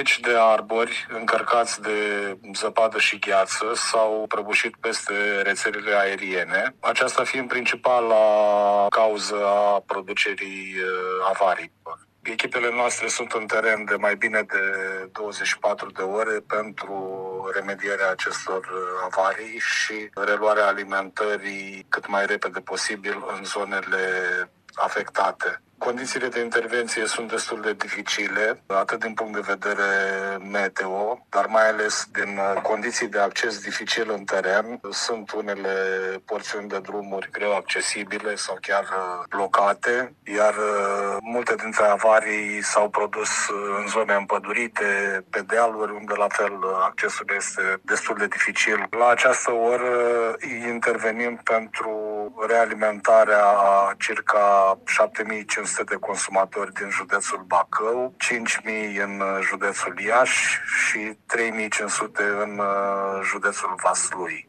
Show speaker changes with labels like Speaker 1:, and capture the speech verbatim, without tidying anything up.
Speaker 1: Zeci de arbori încărcați de zăpadă și gheață s-au prăbușit peste rețelele aeriene, aceasta fiind principala cauză a producerii avariilor. Echipele noastre sunt în teren de mai bine de douăzeci și patru de ore pentru remedierea acestor avarii și reluarea alimentării cât mai repede posibil în zonele afectate. Condițiile de intervenție sunt destul de dificile, atât din punct de vedere meteo, dar mai ales din condiții de acces dificil în teren. Sunt unele porțiuni de drumuri greu accesibile sau chiar blocate, iar multe dintre avarii s-au produs în zone împădurite, pe dealuri, unde la fel accesul este destul de dificil. La această oră intervenim pentru realimentarea a circa șapte mii cinci sute de consumatori din județul Bacău, cinci mii în județul Iași și trei mii cinci sute în județul Vaslui.